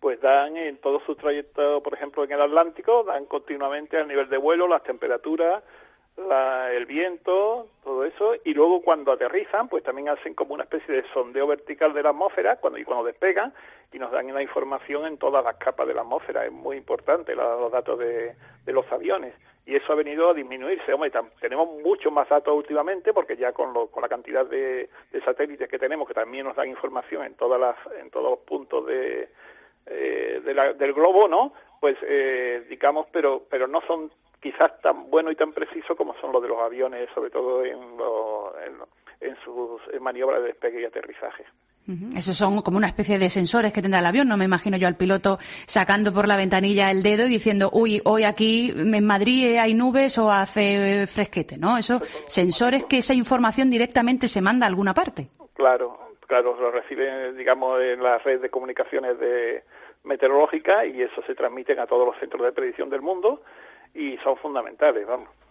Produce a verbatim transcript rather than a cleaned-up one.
pues dan en todo su trayecto, por ejemplo, en el Atlántico, dan continuamente al nivel de vuelo, las temperaturas, la, el viento, todo eso, y luego cuando aterrizan, pues también hacen como una especie de sondeo vertical de la atmósfera, cuando y cuando despegan, y nos dan la información en todas las capas de la atmósfera. Es muy importante la, los datos de, de los aviones, y eso ha venido a disminuirse. Hombre, tam, tenemos muchos más datos últimamente, porque ya con, lo, con la cantidad de, de satélites que tenemos, que también nos dan información en todas las, en todos los puntos de, eh, de la, del globo, ¿no? Pues, eh, digamos, pero, pero no son quizás tan bueno y tan preciso como son los de los aviones, sobre todo en, lo, en, en sus en maniobras de despegue y aterrizaje. Uh-huh. Esos son como una especie de sensores que tendrá el avión. No me imagino yo al piloto sacando por la ventanilla el dedo y diciendo, uy, hoy aquí en Madrid hay nubes o hace fresquete, ¿no? Esos sensores que esa información directamente se manda a alguna parte. Claro, claro, lo reciben, digamos, en la red de comunicaciones de meteorológica, y eso se transmiten a todos los centros de predicción del mundo, y son fundamentales, vamos.